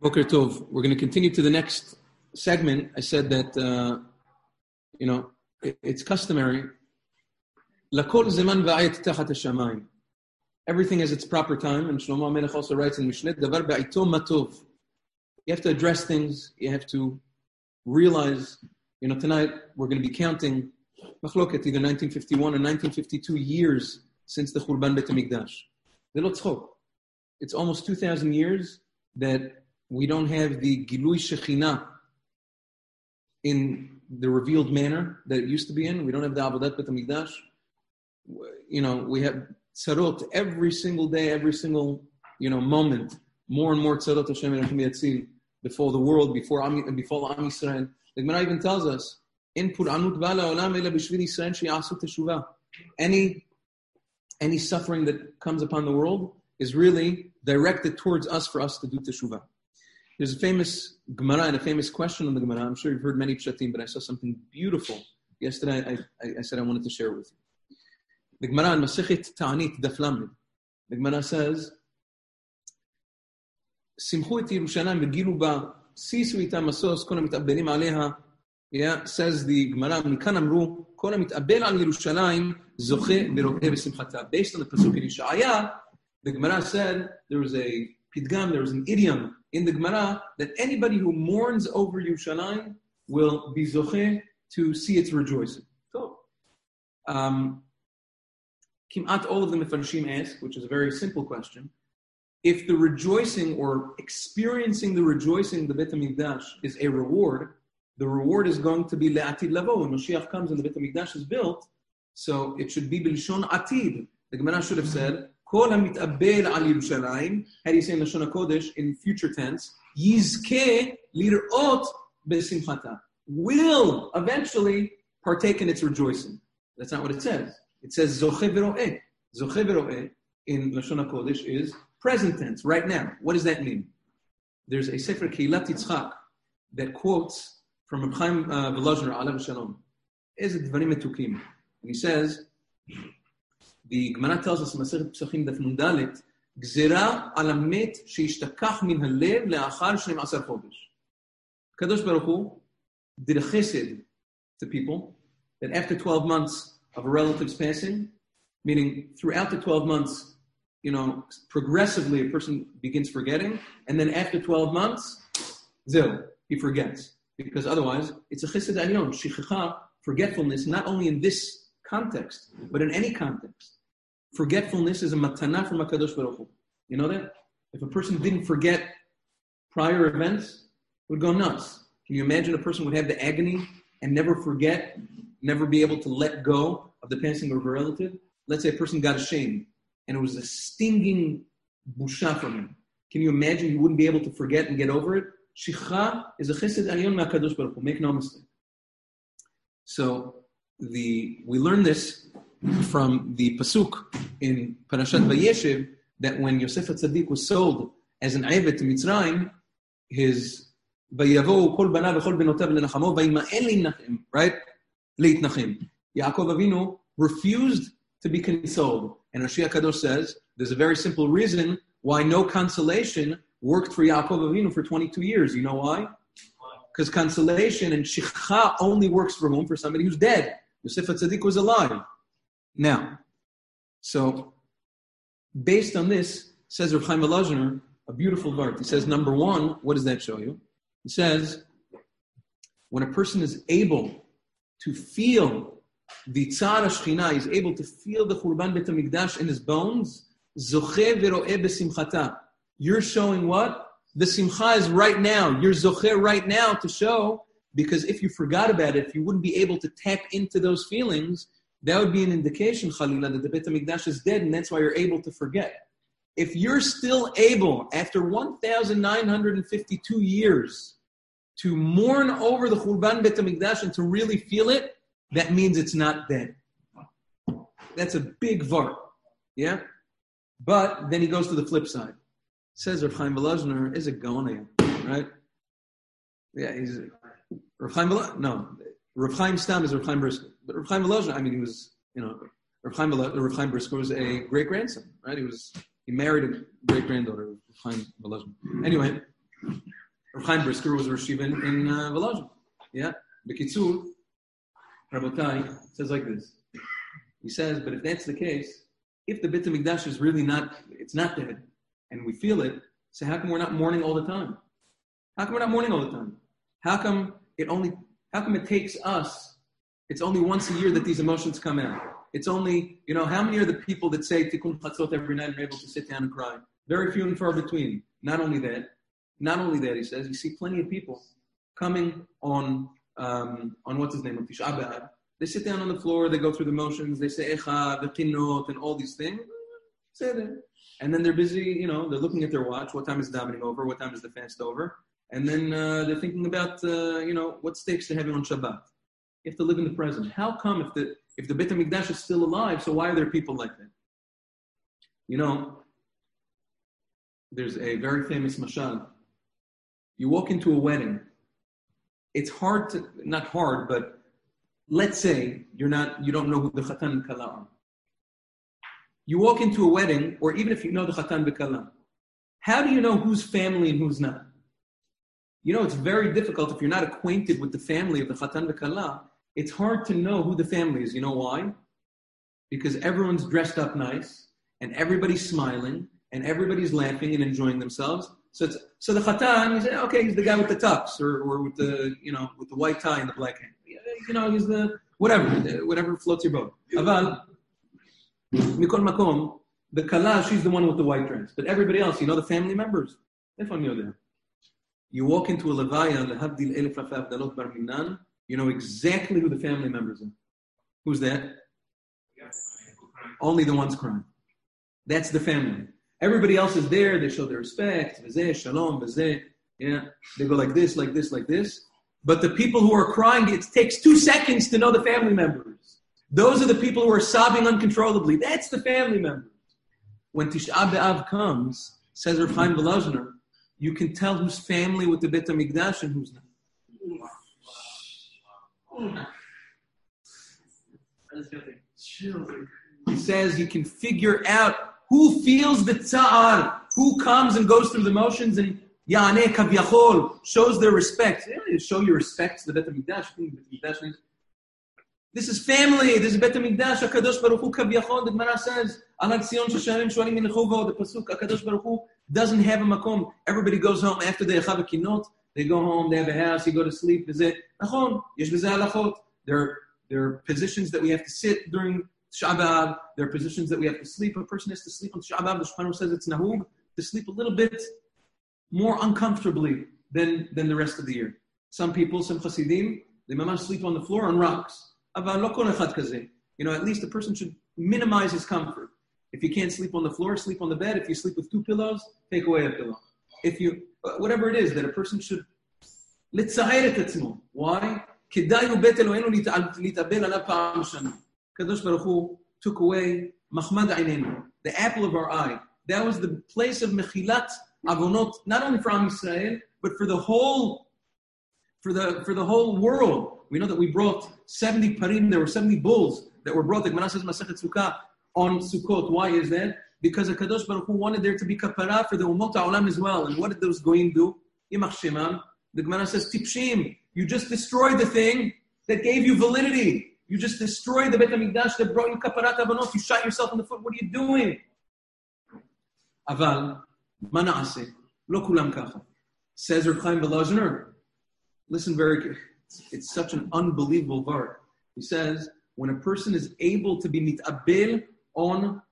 Boker Tov. We're going to continue to the next segment. I said that, it's customary. Lakol zeman va'ayat tachat hashamayim. Everything has its proper time, and Shlomo HaMelech also writes in Mishneh, davar ba'ito matov. You have to address things. You have to realize, tonight we're going to be counting Machloket, either 1951 or 1952 years since the Churban Beit HaMikdash. It's almost 2,000 years that we don't have the Gilui Shekhinah in the revealed manner that it used to be in. We don't have the Avodat Beit HaMikdash. We have tzarot every single day, every single, moment. More and more tzarot Hashem Erechim Yatzil before the world, before Am Yisrael. The Gemara even tells us, "In Puranut Bala Olam Ela B'Shvil Yisrael She'asu Teshuvah." Any suffering that comes upon the world is really directed towards us for us to do Teshuvah. There's a famous Gemara and a famous question on the Gemara. I'm sure you've heard many pshatim, but I saw something beautiful yesterday. I said I wanted to share it with you. The Gemara in Masechet Ta'anit Daf Lamed. The Gemara says, "Simchu et Yerushalayim v'gilu ba, sisu ita masos kol hamit'abelim aleha." Yeah, says the Gemara, "Mikan amru kol hamit'abel al Yerushalayim zoche v'ro'eh b'simchata." Based on the pasuk in Yeshaya, the Gemara said there was a pidgam, there was an idiom in the Gemara that anybody who mourns over Yerushalayim will be zoche to see its rejoicing. So, Kimat all of the Mefarshim ask, which is a very simple question, if the rejoicing or experiencing the rejoicing of the Beit HaMikdash is a reward, the reward is going to be le'atid lavo. When Mashiach comes and the Beit HaMikdash is built, so it should be b'lishon atid. The Gemara should have said, Kol hamit'abel al Yerushalayim, how do you say in Lashon HaKodesh, in future tense, yizkeh lir'ot b'simchata, will eventually partake in its rejoicing. That's not what it says. It says zoche v'ro'eh. Zoche v'ro'eh in Lashon HaKodesh is present tense, right now. What does that mean? There's a Sefer Keilat Yitzchak that quotes from Reb Chaim Volozhiner, Alav Shalom. Is it Dvarim Metukim? And he says, the Gemara tells us in Masechet Pesachim Daf Nun Dalet, Gzera al hamet sheishtakach min halev le'achar 12 chodesh. Kadosh Baruch Hu did a chesed to people that after 12 months of a relative's passing, meaning throughout the 12 months, progressively a person begins forgetting, and then after 12 months, he forgets. Because otherwise, it's a chesed alyon, shichicha, forgetfulness, not only in this context, but in any context. Forgetfulness is a matana from HaKadosh Baruch Hu. You know that? If a person didn't forget prior events, it would go nuts. Can you imagine a person would have the agony and never forget, never be able to let go of the passing of a relative? Let's say a person got ashamed, and it was a stinging busha from him. Can you imagine he wouldn't be able to forget and get over it? Shicha is a chesed alyon ma'akadosh baruch hu. Make no mistake. So we learn this from the pasuk in Parashat Vayeshev that when Yosef HaTzadik was sold as an Eved to Mitzrayim, his vayavo kol banav v'chol benotav lenachamo vayima'el linachem, right? Leitnachem. Yaakov Avinu refused to be consoled. And Rashi HaKadosh says there's a very simple reason why no consolation worked for Yaakov Avinu for 22 years. You know why? Because consolation and shicha only works for whom? For somebody who's dead. Yosef HaTzadik was alive. Now, so based on this, says Reb Chaim Volozhiner, a beautiful verse. He says, number one, what does that show you? He says, when a person is able to feel the tzar Shechina, is able to feel the Churban Beit HaMikdash in his bones, zoche v'ro'eh b'simchata. You're showing what? The simcha is right now. You're zoche right now to show, because if you forgot about it, if you wouldn't be able to tap into those feelings, that would be an indication, Chalila, that the Beit HaMikdash is dead, and that's why you're able to forget. If you're still able, after 1,952 years, to mourn over the Churban Beit HaMikdash and to really feel it, that means it's not dead. That's a big var. Yeah? But then he goes to the flip side. Says Reb Chaim Volozhiner is a Gaon, right? Yeah, he's Reb Chaim Volozhiner. No, Reb Chaim Stam is Reb Chaim Brisker. But Reb Chaim Volozhiner, he was, Reb Chaim Brisker was a great grandson, right? He married a great granddaughter of Reb Chaim Volozhiner. Anyway, Chaim Brisker was Rosh Yeshiva in Volozhin. Yeah. B'kitzur, Rabotai says like this. He says, but if that's the case, if the Beit HaMikdash is really it's not dead, and we feel it, so how come we're not mourning all the time? How come we're not mourning all the time? How come it takes us, it's only once a year that these emotions come out? It's only, how many are the people that say Tikkun Chatzot every night and are able to sit down and cry? Very few and far between. Not only that, he says, you see plenty of people coming on what's his name, on Tisha B'Av. They sit down on the floor, they go through the motions, they say Echa, the Kinot, and all these things. Say that. And then they're busy, they're looking at their watch, what time is davening over, what time is the fast over. And then they're thinking about, what steaks they're having on Shabbat. You have to live in the present. How come if the Beit HaMikdash is still alive, so why are there people like that? There's a very famous mashal. You walk into a wedding. It's not hard, but let's say you don't know who the Chatan and Kala are. You walk into a wedding, or even if you know the Chatan and Kala, how do you know who's family and who's not? It's very difficult if you're not acquainted with the family of the Chatan and Kala. It's hard to know who the family is. You know why? Because everyone's dressed up nice, and everybody's smiling, and everybody's laughing and enjoying themselves. So the Chatan, you say, okay, he's the guy with the tux, or with the with the white tie and the black hand. He's the whatever floats your boat. Aval, mikol makom, the Kala, she's the one with the white dress, but everybody else, the family members. You walk into a levaya, lehavdil elef rafa avdalot bar minan. You know exactly who the family members are. Who's that? Only the ones crying. That's the family. Everybody else is there. They show their respect. V'zeh, shalom, v'zeh. Yeah. They go like this, like this, like this. But the people who are crying, it takes 2 seconds to know the family members. Those are the people who are sobbing uncontrollably. That's the family members. When Tisha B'Av comes, says Rav Chaim Volozhiner, you can tell who's family with the Beit HaMikdash and who's not. He says you can figure out who feels the tza'ar, who comes and goes through the motions and ya'aneh kavyachol, shows their respect. You show your respect to the Beit HaMikdash. This is family. This is Beit HaMikdash. HaKadosh Baruch Hu kavyachol. The Gemara says, Alad Tzion shesharim shoalim min lechuvo. The pasuk, HaKadosh Baruch Hu doesn't have a makom. Everybody goes home after the Echav Kinot. They go home, they have a house, you go to sleep. There are positions that we have to sit during Shabbat. There are positions that we have to sleep. A person has to sleep on Shabbat. The Shulchan Aruch says it's nahug to sleep a little bit more uncomfortably than the rest of the year. Some people, some Hasidim, they mamash sleep on the floor on rocks. At least the person should minimize his comfort. If you can't sleep on the floor, sleep on the bed. If you sleep with 2 pillows, take away a pillow. Whatever it is that a person should לתצער את עצמו. Why? כדאי הוא בית אלוהינו להתאבל עליו פעם בשנה. Kadosh Baruch Hu took away מחמד עינינו, the apple of our eye. That was the place of mechilat avonot, not only for Am Yisrael, but for the whole world. We know that we brought 70 parim, there were 70 bulls that were brought, the Gemara says Masechet Sukkah, on Sukkot. Why is that? Because the Kadosh Baruch Hu wanted there to be kapara for the Umot HaOlam as well. And what did those goyim do? Yimach Shemam. The Gemara says, Tipshim, you just destroyed the thing that gave you validity. You just destroyed the Beit HaMikdash that brought you kaparat avonot. You shot yourself in the foot. What are you doing? Aval, ma na'aseh, lo kulam kacha. Says Rav Chaim Volozhiner. Listen very carefully. It's such an unbelievable word. He says, when a person is able to be mit'abel on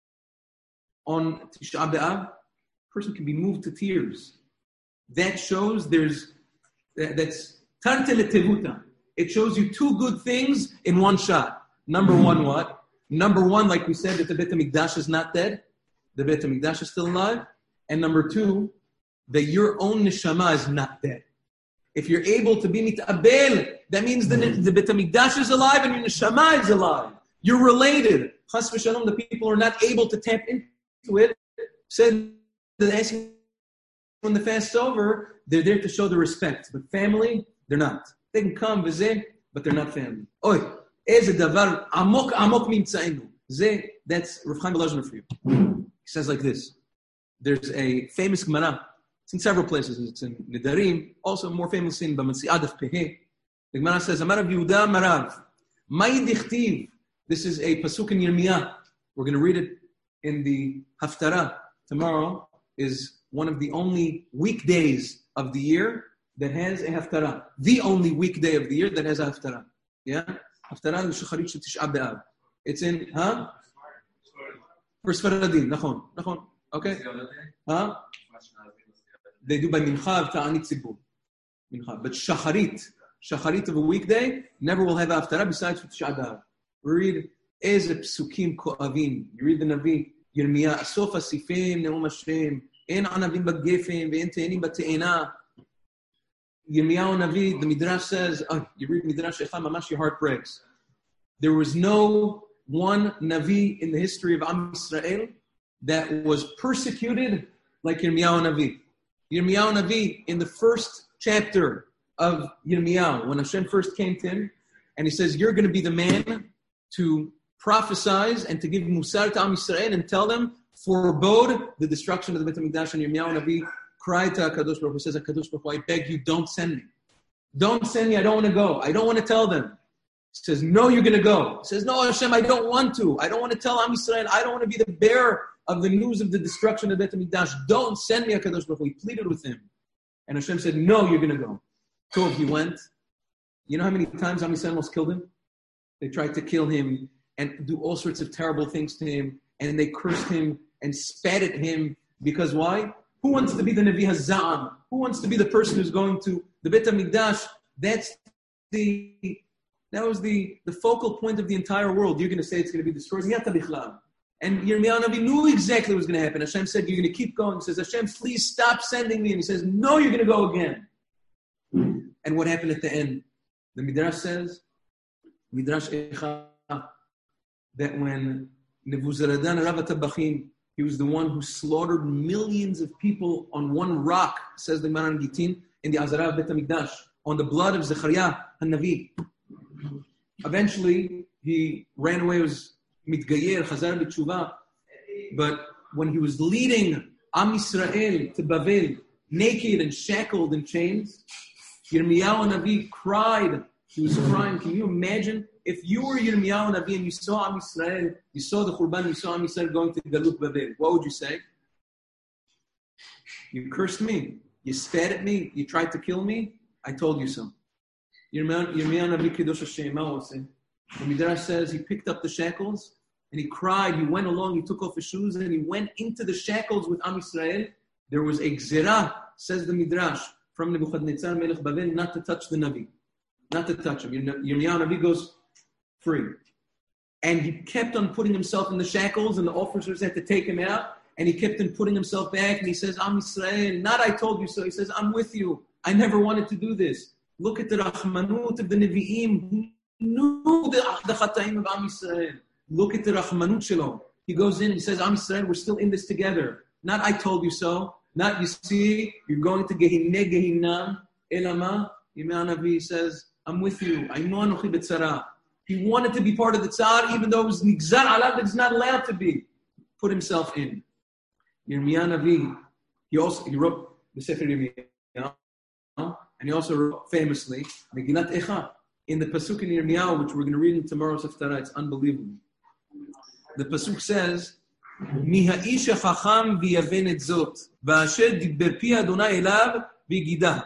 Tisha B'Av, a person can be moved to tears. That shows that's tarte letevuta. It shows you 2 good things in one shot. Number one, what? Number one, like we said, that the Beit HaMikdash is not dead. The Beit HaMikdash is still alive. And number 2, that your own neshama is not dead. If you're able to be mit'abel, that means the Beit HaMikdash is alive and your neshama is alive. You're related. Chas v'shalom, the people who are not able to tap into it, said that asking when the fast's over, they're there to show the respect. But family, they're not. They can come, v'zeh, but they're not family. Oy, eze davar amok mimtzainu. Zeh, that's Rav Chaim Volozhiner for you. He says like this. There's a famous Gemara It's in several places. It's in Nidarim, also more famously in B'Metziad of Peheh. The Gemara says, Amar Rav Yehuda Marav, Mai dichtiv. This is a pasuk in Yirmiyah. We're going to read it in the Haftarah. Tomorrow is one of the only weekdays of the year that has a Haftarah. The only weekday of the year that has a Haftarah. Yeah? Haftarah l'Shacharit Tisha B'Av. It's in, for Sfaradim. Nachon. Okay? They do by Mincha, Ta'anit Tzibur. Mincha. But Shacharit of a weekday, never will have Haftarah besides for Tisha B'Av. Read Eze Psukim Ko'avim. You read the Navi, Yirmiyah, Asof Asifim, Neum Hashem, En Anavim B'Gefim, Ve'en Te'enim B'Te'ena. Yirmiyahu Navi, the Midrash says, you read Midrash Echad, Mamash, your heart breaks. There was no one Navi in the history of Am Yisrael that was persecuted like Yirmiyahu Navi. Yirmiyahu Navi, in the first chapter of Yirmiyahu, when Hashem first came to him, and he says, you're going to be the man to prophesize and to give Musar to Am Yisrael and tell them, forebode the destruction of the Beit HaMikdash. And Yirmiyahu Navi cried to HaKadosh Baruch Hu, says, HaKadosh Baruch Hu, I beg you, don't send me. Don't send me, I don't want to go. I don't want to tell them. He says, no, you're going to go. He says, no, Hashem, I don't want to. I don't want to tell Am Yisrael. I don't want to be the bearer of the news of the destruction of the Beit HaMikdash. Don't send me, HaKadosh Baruch Hu. He pleaded with him. And Hashem said, no, you're going to go. So he went. You know how many times Am Yisrael almost killed him? They tried to kill him and do all sorts of terrible things to him. And they cursed him and spat at him. Because why? Who wants to be the Navi Haza'am? Who wants to be the person who's going to the Beit HaMikdash? That was the focal point of the entire world. You're going to say it's going to be destroyed. And Yirmiyahu Navi knew exactly what was going to happen. Hashem said, you're going to keep going. He says, Hashem, please stop sending me. And he says, no, you're going to go again. And what happened at the end? The Midrash says, Midrash Echa, that when Nebuzaradan Rav Tabachim, he was the one who slaughtered millions of people on one rock, says the Gemara in Gittin, in the Azara of Beit HaMikdash, on the blood of Zechariah HaNavi. Eventually, he ran away, was mitgayer, chazar b'tshuva. But when he was leading Am Yisrael to Bavel, naked and shackled in chains, Yirmiyahu Navi cried. He was crying. Can you imagine? If you were Yirmiyahu Navi and you saw Am Yisrael, you saw the Khurban, you saw Am Yisrael going to Galut Bavel, what would you say? You cursed me. You spat at me. You tried to kill me. I told you so. Yirmiyahu Navi Kedosh Hashem, the Midrash says he picked up the shackles and he cried. He went along. He took off his shoes and he went into the shackles with Am Yisrael. There was a gzirah, says the Midrash, from Nebuchadnezzar Melech Bavel, not to touch the Navi. Not to touch him. Yirmiyahu Navi goes free. And he kept on putting himself in the shackles, and the officers had to take him out, and he kept on putting himself back, and he says, Am Yisrael, not I told you so. He says, I'm with you. I never wanted to do this. Look at the Rahmanut of the Nevi'im, who knew the Chataim of Am Yisrael. Look at the Rahmanut Shalom. He goes in, he says, Am Yisrael, we're still in this together. Not I told you so. Not, you see, you're going to Gehinne Gehinnam. Elama, Yirmiyahu Navi says, I'm with you. I know Anochi B'tzara. He wanted to be part of the Tsar, even though it was Nigzar Alav that he's not allowed to be. Put himself in. Yirmiyahu Navi, he wrote the Sefer Yirmiyahu, and he also wrote famously Megillat Echa. In the Pasuk in Yirmiyahu, which we're going to read in tomorrow's Haftarah, it's unbelievable. The Pasuk says, Mi ha'ish hacham v'yaven et zot, v'asher dibber pi Adonai elav v'gidah.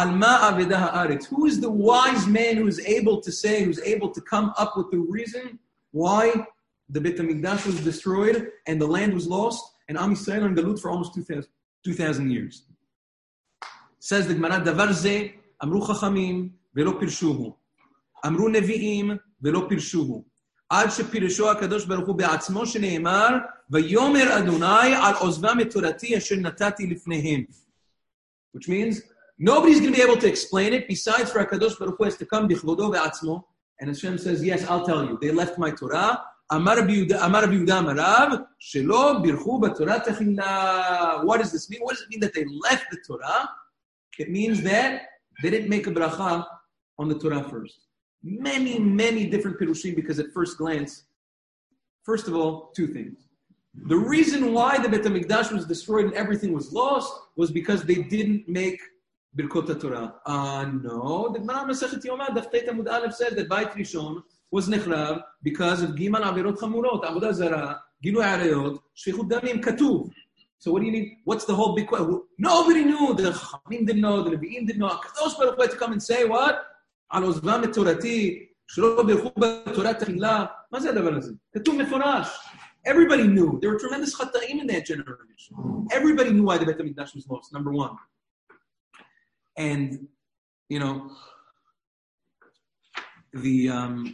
Who is the wise man who is able to say, who's able to come up with the reason why the Beit HaMikdash was destroyed and the land was lost and Am Yisrael on Galut for almost 2,000 years? Says the Gemara, Davar ze amru chachamim velo pirshuhu, amru nevi'im velo pirshuhu, ad shepirshu HaKadosh Baruch Hu be'atzmo shene'emar vayomer Adonai al ozvam et torati asher natati lifnehem. Which means, nobody's going to be able to explain it besides for HaKadosh Baruch Hu has to come bichvodo ve'atzmo. And Hashem says, yes, I'll tell you. They left my Torah. Amar Rabbi Yehuda Amarav, shelo birchu b'Torah techila. What does this mean? What does it mean that they left the Torah? It means that they didn't make a bracha on the Torah first. Many, many different pirushim, because at first glance, first of all, two things. The reason why the Bet HaMikdash was destroyed and everything was lost was because they didn't make Birkot Torah. No, the Gemara Masechet Yoma Daf Tet Amud Aleph says that Beit Rishon was nechrav because of Gimal Avirot Chamurot, Avodah Zarah, Gilui Arayot, Shfichut Damim, Katuv. So what do you need? What's the whole big question? Nobody knew. The Chachamim didn't know. The Nevi'im didn't know. Kadosh Baruch Hu had to come and say what? Al Ozvam et Torati, Shelo Birchu B'Torah Techila. מה זה הדבר הזה? כתוב מפורש. Everybody knew. There were tremendous chata'im in that generation. Everybody knew why the Bet HaMikdash was lost, number one. And, you know, the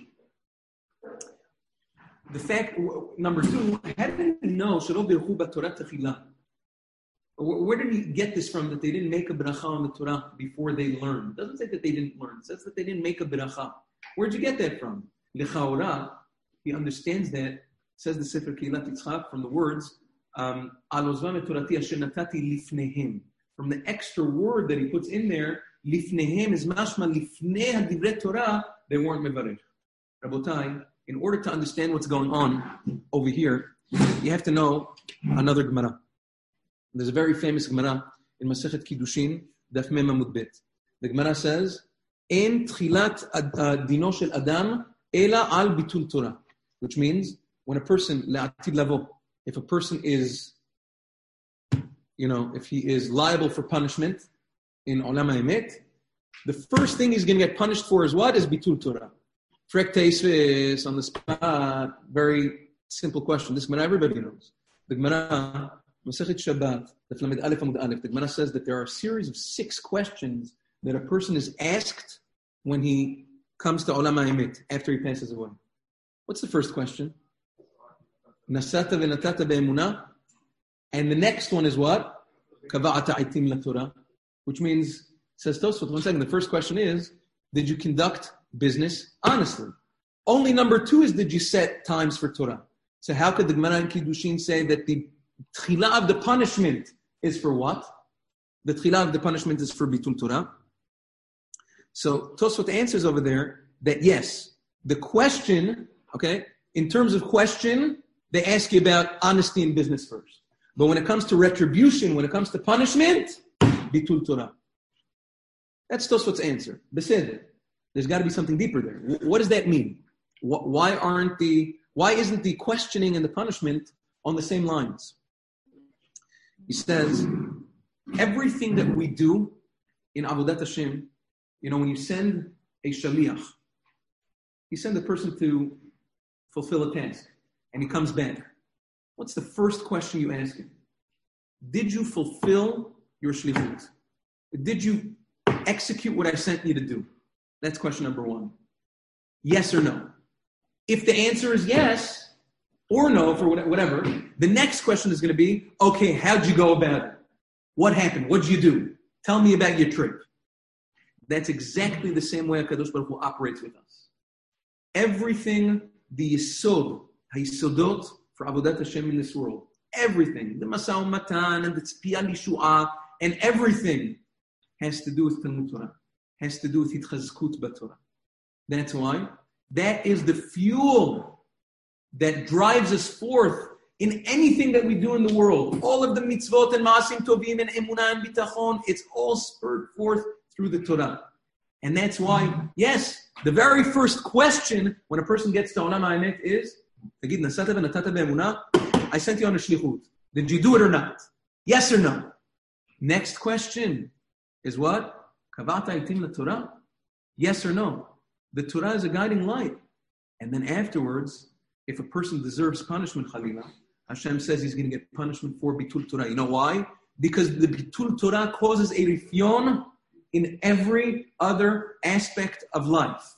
fact, number two, how did he know, Shelo Birchu B'Torah Techila? Where did he get this from, that they didn't make a bracha on the Torah before they learned? It doesn't say that they didn't learn. It says that they didn't make a bracha. Where'd you get that from? Lechaora, he understands that, says the Sefer Keilat Yitzchak, from the words, Al Ozvam et Torati asher natati lifnehem. From the extra word that he puts in there, lifnehem is mashma lifnei hadivrei Torah, they weren't mevarech. Rabotai, in order to understand what's going on over here, you have to know another Gemara. There's a very famous Gemara in Masechet Kiddushin, Daf Mem Amud Bet. The Gemara says, En tchilat dino shel Adam ela al bitul Torah, which means when a person le'atid lavo, if a person is, if he is liable for punishment in Olam HaEmet, the first thing he's going to get punished for is what? Is bitul Torah. Frek teisves on the spot. Very simple question. This Gemara everybody knows. The Gemara Masechet Shabbat, the Lamed Aleph Amud Aleph, the Gemara says that there are a series of 6 questions that a person is asked when he comes to Olam HaEmet, after he passes away. What's the first question? Nasata v'natata be'emunah. And the next one is what? Kava'ata aitim laTorah. Which means, says Tosfot, one second, the first question is, did you conduct business honestly? Only number 2 is, did you set times for Torah? So how could the Gemara in Kiddushin say that the tchila of the punishment is for what? The tchila of the punishment is for bitul Torah. So Tosfot answers over there that yes, the question, okay, in terms of question, they ask you about honesty in business first. But when it comes to retribution, when it comes to punishment, bitul Torah. That's Tosfot's answer. Beseder. There's got to be something deeper there. What does that mean? Why isn't the questioning and the punishment on the same lines? He says, everything that we do in Avodat Hashem, when you send a shaliach, you send a person to fulfill a task, and he comes back. What's the first question you ask him? Did you fulfill your shlichut? Did you execute what I sent you to do? That's question number 1. Yes or no? If the answer is yes, or no, for whatever, the next question is going to be, okay, how'd you go about it? What happened? What'd you do? Tell me about your trip. That's exactly the same way HaKadosh Baruch Hu operates with us. Everything, the Yisod, HaYisodot for Avodat Hashem in this world, everything, the Masau Matan and the Tzpiyah Lishu'ah, and everything has to do with Talmud Torah, has to do with Hitchazkut B'Torah. That's why that is the fuel that drives us forth in anything that we do in the world. All of the mitzvot and ma'asim tovim and emunah and bitachon, it's all spurred forth through the Torah. And that's why, yes, the very first question when a person gets to Olam HaEmet is, Tagid nasata v'natata be'emunah, I sent you on a shlichut. Did you do it or not? Yes or no? Next question is what? Kavata itim la-Torah? Yes or no? The Torah is a guiding light. And then afterwards, if a person deserves punishment, Chalila, Hashem says he's going to get punishment for bitul Torah. You know why? Because the bitul Torah causes a rifyon in every other aspect of life.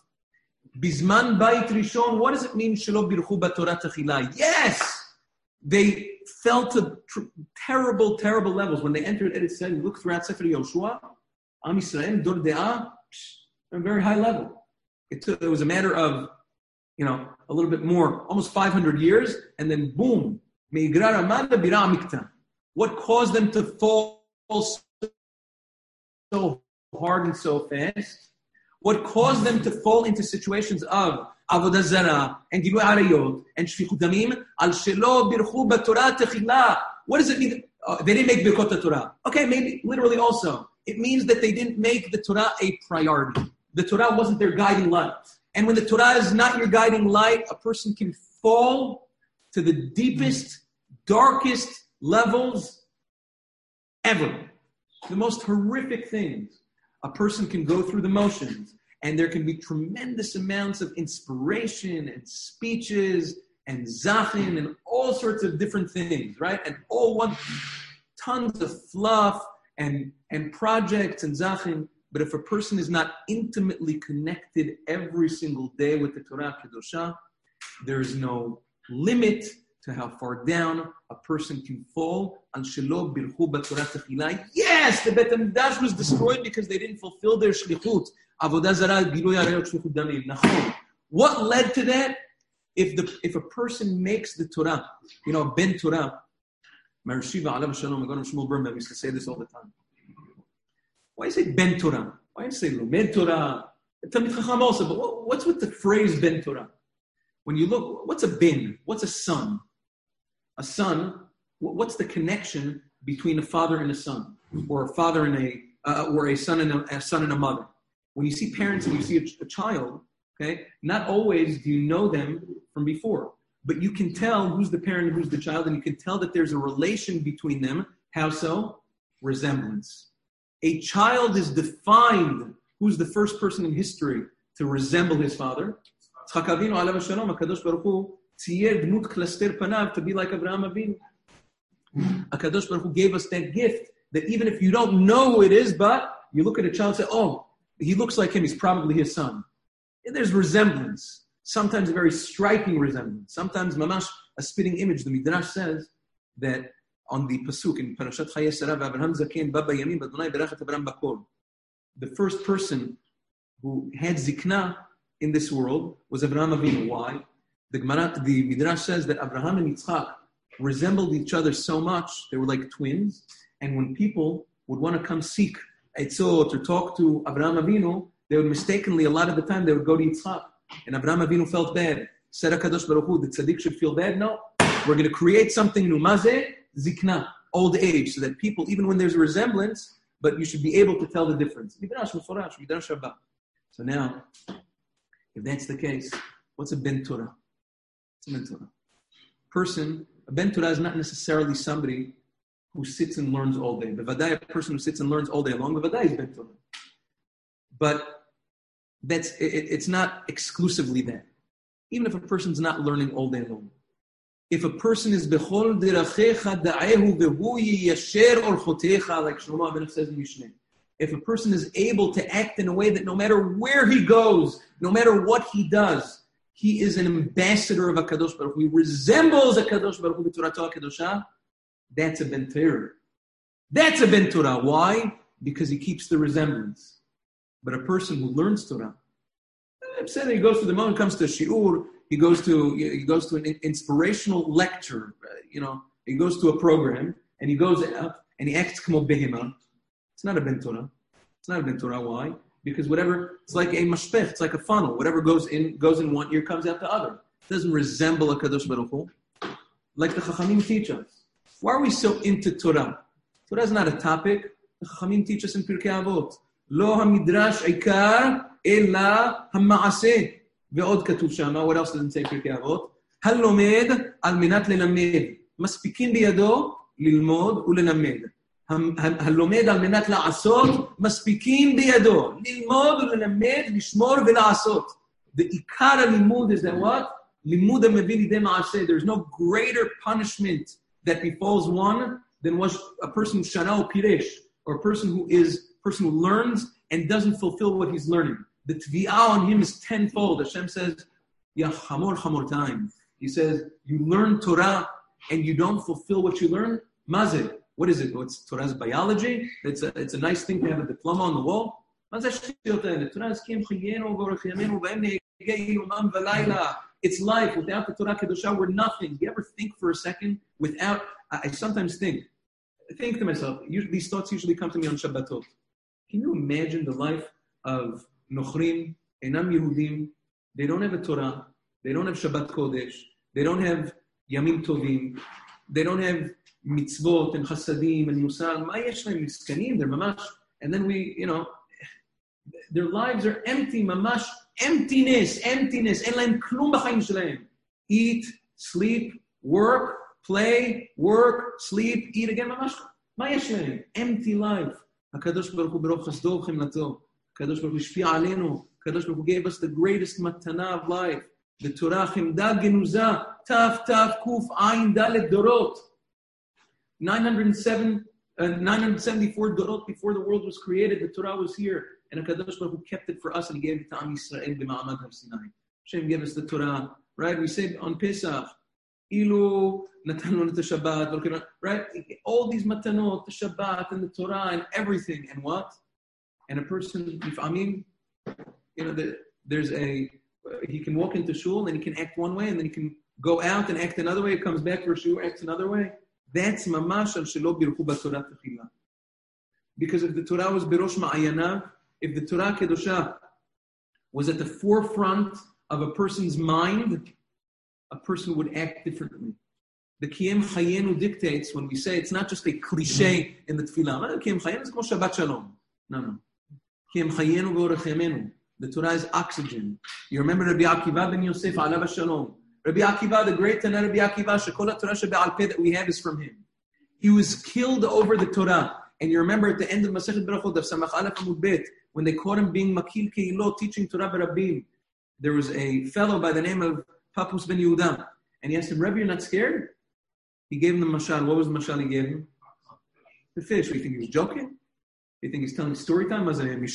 Bizman Bait Rishon, what does it mean? Shelo birchu b'Torah techila. Yes! They fell to terrible, terrible levels. When they entered Eretz Yisrael, you look throughout Sefer Yoshua, Am Yisrael, Dor De'ah, a very high level. It was a matter of, a little bit more, almost 500 years, and then boom, Me'igrar Amada Bira Mikta. What caused them to fall so hard and so fast? What caused them to fall into situations of Avodah Zarah, and Gilui Arayot, and Shfichut Damim, al shelo birchu b'Torah techila. What does it mean? They didn't make Birkot Torah. Okay, maybe literally also. It means that they didn't make the Torah a priority. The Torah wasn't their guiding light. And when the Torah is not your guiding light, a person can fall to the deepest, darkest levels ever. The most horrific things. A person can go through the motions, and there can be tremendous amounts of inspiration and speeches and zachin and all sorts of different things, right? And tons of fluff and projects and zachin. But if a person is not intimately connected every single day with the Torah Kedosha, there is no limit to how far down a person can fall. Yes, the Bet HaMikdash was destroyed because they didn't fulfill their shlichut. Avodah Zarah, Gilui Arayot, Shfichut Damim. What led to that? If a person makes the Torah, Ben Torah, Marishiva Alav Shalom, Agon Shmuel Birnbaum used to say this all the time. Why do you say Ben Torah? Why do you say Lomed Torah? Talmid Chacham also, but what's with the phrase Ben Torah? When you look, what's a ben? What's a son? A son, what's the connection between a father and a son? Or a father and or a son and a mother? When you see parents and you see a child, okay, not always do you know them from before. But you can tell who's the parent and who's the child, and you can tell that there's a relation between them. How so? Resemblance. A child is defined. Who's the first person in history to resemble his father? Tzchak Avinu alav shalom, HaKadosh Baruch Hu tziyer dmut klaster panav to be like Avraham Avinu. HaKadosh Baruch Hu gave us that gift that even if you don't know who it is, but you look at a child and say, oh, he looks like him, he's probably his son. And there's resemblance. Sometimes a very striking resemblance. Sometimes mamash, a spitting image. The Midrash says that on the pasuk in Parashat Chayei Sarah, Avraham Zaken Baba Yamin Badonai Berachat Avraham Bakol. The first person who had zikna in this world was Avraham Avinu. Why? The Midrash says that Abraham and Yitzchak resembled each other so much, they were like twins, and when people would want to come seek etzot or talk to Avraham Avinu, they would mistakenly, a lot of the time, they would go to Yitzchak. And Avraham Avinu felt bad. Said HaKadosh Baruch Hu, the tzaddik should feel bad? No. We're going to create something new. Mazeh, zikna, old age, so that people, even when there's a resemblance, but you should be able to tell the difference. Midrash Meforash, Midrash Rabbah. So now, if that's the case, what's a Ben Torah? What's a Ben Torah? A Ben Torah is not necessarily somebody who sits and learns all day. Bevadai, a person who sits and learns all day long, Bevadai is Ben Torah. But it's not exclusively that. Even if a person's not learning all day long. If a person is bechol derachecha da'ehu vehu yiyasher orchotecha, like Shlomo HaMelech says in Mishneh. If a person is able to act in a way that no matter where he goes, no matter what he does, he is an ambassador of HaKadosh Baruch Hu. He resembles HaKadosh Baruch Hu b'Torah HaKadosha. That's a Ben Torah. That's a Ben Torah. Why? Because he keeps the resemblance. But a person who learns Torah, I'm saying he goes to the moment, comes to shiur, he goes to an inspirational lecture, he goes to a program, and he goes out and he acts como behema. It's not a Ben Torah. It's not a Ben Torah. Why? Because it's like a mashpech, it's like a funnel. Whatever goes in one ear, comes out the other. It doesn't resemble a Kadosh Baruch Hu. Like the Chachamim teach us. Why are we so into Torah? Torah is not a topic. The Chachamim teach us in Pirkei Avot. Lo hamidrash ikar ela hama'aseh. Ve'od katuv shama. What else does it say in Pirkei Avot? Halomed al menat lelamed. Maspikin biyado lilmod ulenamed. הלומד על מנת לעשות, מספיקים בידו. ללמוד וללמד, לשמור ולעשות. The עיקר הלימוד is that what? לימוד המביא לידי מעשה. There's no greater punishment that befalls one than was a person who shana or piresh, or a person who learns and doesn't fulfill what he's learning. The tvi'ah on him is tenfold. Hashem says, Ya chamor time. He says, you learn Torah and you don't fulfill what you learn. Mazeh. What is it? What's Torah's biology? It's a nice thing to have a diploma on the wall. It's life. Without the Torah Kedosha, we're nothing. You ever think for a second I sometimes think to myself, these thoughts usually come to me on Shabbatot. Can you imagine the life of Nochrim, Enam Yehudim, They don't have a Torah. They don't have Shabbat Kodesh. They don't have Yamim Tovim. They don't have mitzvot and chasadim and musar. Ma yesh lehem miskanim? They're mamash. And then their lives are empty, mamash. Emptiness. En lehem klum b'chaim shelehem. Eat, sleep, work, play, work, sleep, eat again, mamash. Ma yesh lehem? Empty life. HaKadosh Baruch Hu Baruch Chasdo V'chemlato. HaKadosh Baruch Hu Shpi Aleinu. HaKadosh Baruch Hu gave us the greatest matana of life. The Torah Chemda Genuza. Taf Kuf Ayin Dalet Dorot. 974 Dorot before the world was created, the Torah was here. And HaKadosh Baruch Hu kept it for us and He gave it to Am Yisrael b'Ma'amad HaSinai. Hashem gave us the Torah, right? We say on Pesach, Ilu Natan Lanu Shabbat, right? All these matanot, the Shabbat and the Torah and everything. And what? And a person, he can walk into shul and he can act one way and then he can go out and act another way. He comes back for shul, acts another way. That's mamash al shelo birchu b'Torah tefillah. Because if the Torah was birosh ma'ayanav, if the Torah Kedosha was at the forefront of a person's mind, a person would act differently. The Kiyem Chayenu dictates when we say it's not just a cliche in the tefillah. Kiyem Chayenu is called Shabbat Shalom. No. Kiyem Chayenu v'orech yamenu. The Torah is oxygen. You remember Rabbi Akiva ben Yosef alav shalom. Rabbi Akiva, the great Tana Rabbi Akiva, Shekol HaTorah shebe'al peh that we have is from him. He was killed over the Torah. And you remember at the end of Masechet Berachot, of Samach Aleph Amud Bet, when they caught him being Makil Keilot, teaching Torah B'Rabbim, there was a fellow by the name of Papus ben Yehuda. And he asked him, Rebbe, you're not scared? He gave him the mashal. What was the mashal he gave him? The fish. Do you think he was joking? Do you think he's telling story time?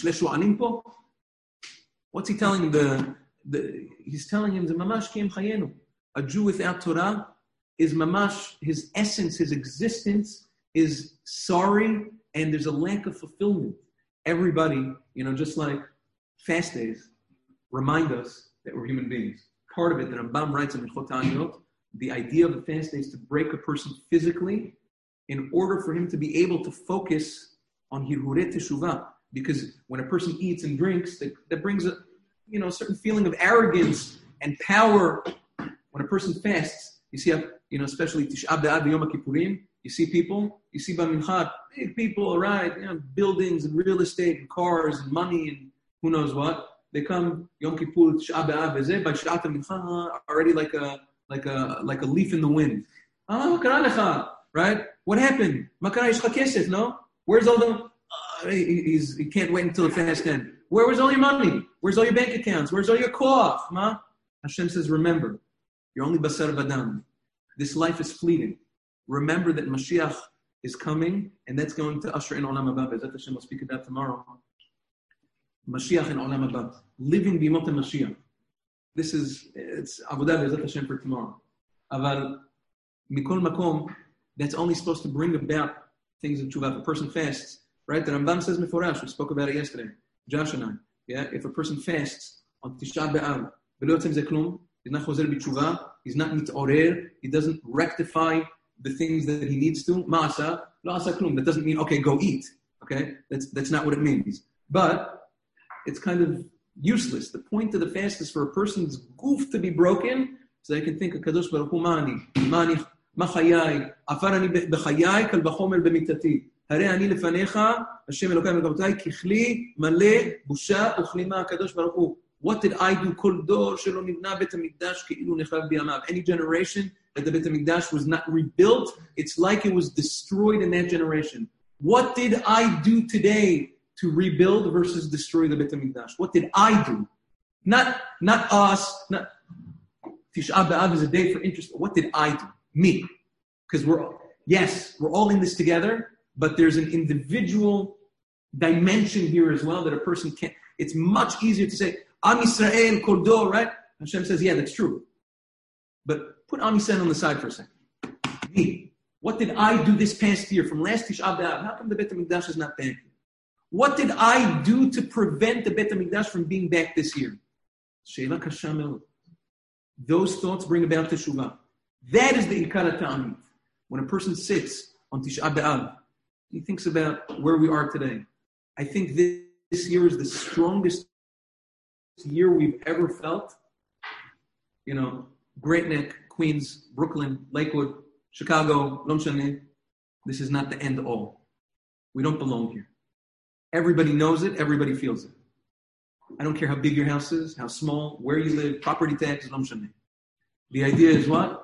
What's he telling him? He's telling him the mamash kiem chayenu. A Jew without Torah is mamash, his essence, his existence is sorry, and there's a lack of fulfillment. Everybody, just like fast days, remind us that we're human beings. Part of it, that Rambam writes in Hilchot Ta'aniyot, the idea of the fast day is to break a person physically in order for him to be able to focus on Hirhuret Teshuvah. Because when a person eats and drinks, that brings a certain feeling of arrogance and power. When a person fasts, you see, especially Tisha B'Av Yom Kippurim, you see B'Mincha, big people, all right, buildings and real estate and cars and money and who knows what. They come Yom Kippur, Tisha B'Av, by Sh'at HaMincha, already like a leaf in the wind. Right? What happened? No? Where's all the... he can't wait until the fast end. Where was all your money? Where's all your bank accounts? Where's all your koach? Hashem says, remember, you're only basar badam. This life is fleeting. Remember that Mashiach is coming, and that's going to usher in Olam Haba. Bezat Hashem will speak about tomorrow. Mashiach in Olam Haba. Living b'imot Mashiach. It's Avodah Bezat Hashem for tomorrow. Aval mikol makom, that's only supposed to bring about things of tshuva. If a person fasts, right? The Rambam says meforash. We spoke about it yesterday. Josh and I. Yeah, if a person fasts on Tisha B'Av, v'lo yotzem ze klum, he's not chozer b'tshuva, he's not mitorer, he doesn't rectify the things that he needs to. Ma'asa, lo asa klum. That doesn't mean, okay, go eat. Okay? That's not what it means. But it's kind of useless. The point of the fast is for a person's goof to be broken, so they can think of Kadosh Baruch Hu ma'ani, ma'chayai, afar ani b'chayai, kal b'chomer b'mitati. הרי אני לפניך, השם אלוקיי וגבותיי, ככלי מלא בושה וכלימה. הקדוש ברוך הוא, what did I do? כל דור שלא נבנה בית המקדש כאילו נחרב בימיו. Any generation that the בית המקדש was not rebuilt, it's like it was destroyed in that generation. What did I do today to rebuild versus destroy the beit המקדש? What did I do? Not us. Tisha B'Av is a day for interest. What did I do? Me. Because we're all in this together. But there's an individual dimension here as well that a person can't. It's much easier to say, Am Yisrael, Kol Dor, right? Hashem says, yeah, that's true. But put Am Yisrael on the side for a second. Me. What did I do this past year from last Tisha B'Av? How come the Beit HaMikdash is not back? What did I do to prevent the Beit HaMikdash from being back this year? Sheila Kasha Me'od. Those thoughts bring about Teshuvah. That is the Ikar HaTa'anit. When a person sits on Tisha B'Av, he thinks about where we are today. I think this year is the strongest year we've ever felt Great Neck, Queens, Brooklyn, Lakewood, Chicago, Lo Mshane. This is not the end all. We don't belong here. Everybody knows it. Everybody feels it. I don't care how big your house is, how small, where you live, property taxes, Lo Mshane. The idea is what?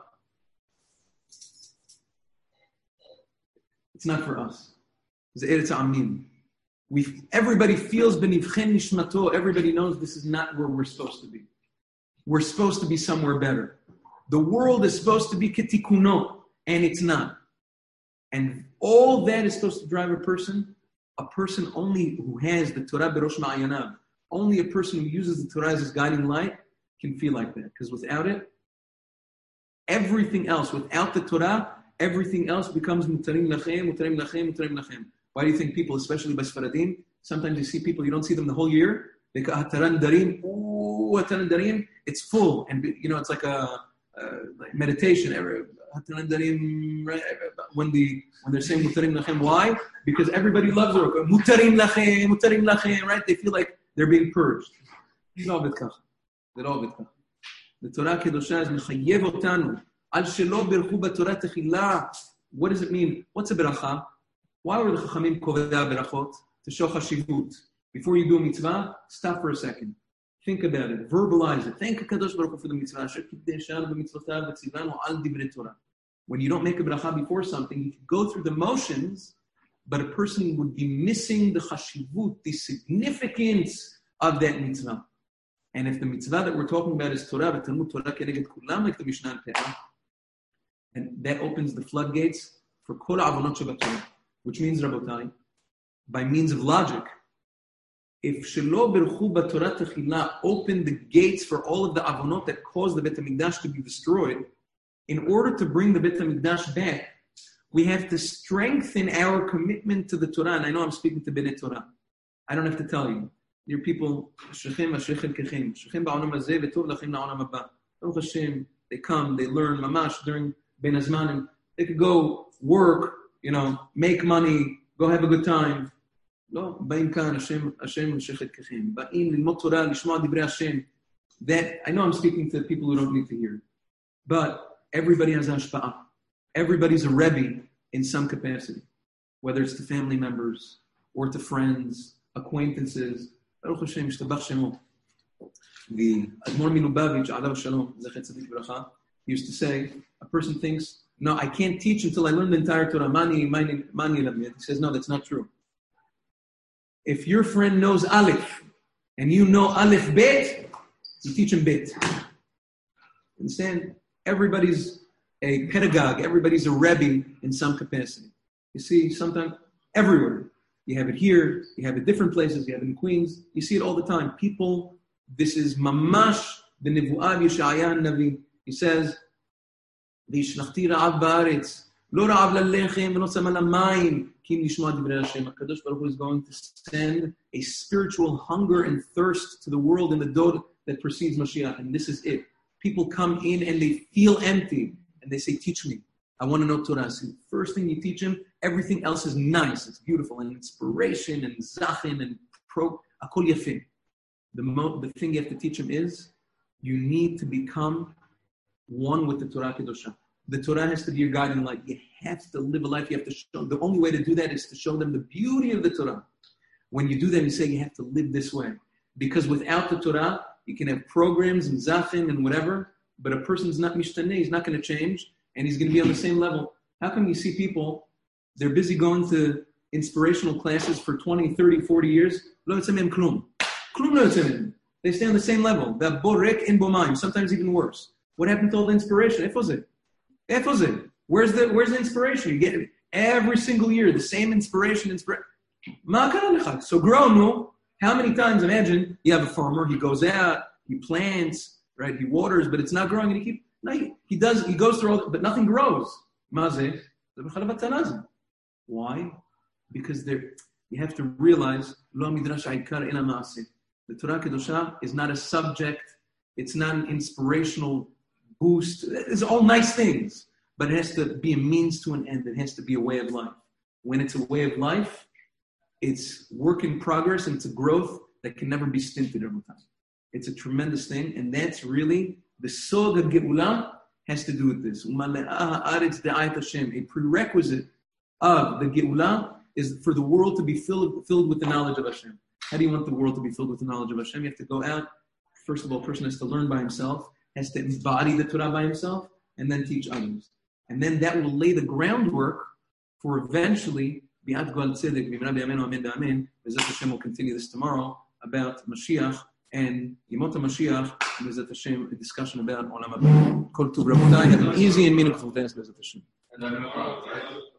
It's not for us. It's Amin. Everybody feels benivchen nishmato. Everybody knows this is not where we're supposed to be. We're supposed to be somewhere better. The world is supposed to be ketikuno, and it's not. And all that is supposed to drive a person only who has the Torah berosh ma'ayanav, only a person who uses the Torah as his guiding light can feel like that. Because without it, everything else, without the Torah, everything else becomes mutarim lachem, mutarim lachem, mutarim lachem. Why do you think people, especially by Sfaradim, sometimes you see people, you don't see them the whole year, they go, hataran darim, hataran darim, it's full. And, it's like a meditation. Hataran darim, when they're saying mutarim lachem, why? Because everybody loves it. Mutarim lachem, right? They feel like they're being purged. The Torah Kedosha is mechayev otanu. Al shelo birchu b'Torah techila. What does it mean? What's a beracha? Why were the Chachamim kovei berachot? To show chashivut. Before you do a mitzvah, stop for a second. Think about it. Verbalize it. Thank HaKadosh Baruch Hu for the mitzvah. When you don't make a beracha before something, you can go through the motions, but a person would be missing the chashivut, the significance of that mitzvah. And if the mitzvah that we're talking about is Torah, Talmud Torah keneged kulam, like the Mishnah Pe'ah, and that opens the floodgates for kol avonot shebatorah, which means, Rabotai, by means of logic, if shelo berchu b'Torah techila opened the gates for all of the avonot that caused the Beit HaMikdash to be destroyed, in order to bring the Beit HaMikdash back, we have to strengthen our commitment to the Torah. And I know I'm speaking to Bnei Torah. I don't have to tell you. Your people, Shechem Ashechem Kechem, Shechem ba'olam hazeh v'tov lachem la'olam haba. Baruch Hashem, they come, they learn mamash during Ben Azmanim. They could go work, make money, go have a good time. No, ba'im kan Hashem Ashechem Kechem. Ba'im lilmod Torah, lishma divrei Hashem. That, I know I'm speaking to people who don't need to hear. But everybody has hashpa'ah. Everybody's a Rebbe in some capacity. Whether it's to family members, or to friends, acquaintances. Baruch Hashem, Yishtabach Shemo. The Admor Milubavitch, Alav Shalom, Zechet Tzadik Bracha, used to say, a person thinks, no, I can't teach until I learn the entire Torah. Mani Lamid. He says, no, that's not true. If your friend knows Aleph, and you know Aleph Bet, you teach him Bet. Understand? Everybody's a pedagogue. Everybody's a Rebbe in some capacity. You see, sometimes, everywhere. You have it here, you have it different places, you have it in Queens, you see it all the time. People, this is mamash the Nevu'ah Yeshaya Navi. He says, V'yishlachti ra'av ba'aretz, lo ra'av la'lechem, v'lo tzama la'mayim, kim nishma divrei Hashem. HaKadosh Baruch Hu is going to send a spiritual hunger and thirst to the world in the dod that precedes Mashiach, and this is it. People come in and they feel empty, and they say, teach me. I want to know Torah. So the first thing you teach him, everything else is nice, it's beautiful, and inspiration, and zachin, and akol yafin. The thing you have to teach him is, you need to become one with the Torah Kedosha. The Torah has to be your guiding light. You have to live a life, you have to show. The only way to do that is to show them the beauty of the Torah. When you do that, you say you have to live this way. Because without the Torah, you can have programs and zachin and whatever, but a person's not mishtaneh, he's not going to change, and he's going to be on the same level. How come you see people, they're busy going to inspirational classes for 20, 30, 40 years? Lo yotzeh mehem klum. Klum lo yotzeh mehem. They stay on the same level. Borek in bomayim, sometimes even worse. What happened to all the inspiration? Efozeh. Where's the inspiration? You get every single year the same inspiration. So grow, no? How many times, imagine, you have a farmer, he goes out, he plants, right? He waters, but it's not growing, and he goes through all that, but nothing grows. Why? Because you have to realize, the Torah Kedosha is not a subject, it's not an inspirational boost. It's all nice things, but it has to be a means to an end. It has to be a way of life. When it's a way of life, it's work in progress, and it's a growth that can never be stinted over time. It's a tremendous thing, and that's really The Sod of Geula has to do with this. A prerequisite of the Geula is for the world to be filled with the knowledge of Hashem. How do you want the world to be filled with the knowledge of Hashem? You have to go out. First of all, a person has to learn by himself, has to embody the Torah by himself, and then teach others. And then that will lay the groundwork for eventually, B'yad Goal Tzedek, B'mina B'yameinu Amen B'Amen, B'ezrat Hashem will continue this tomorrow, about Mashiach and Yemot HaMashiach, and B'ezrat Hashem, a discussion about Olam Haba. Kol Tov Rabotai, have an easy and meaningful dance, B'ezrat Hashem.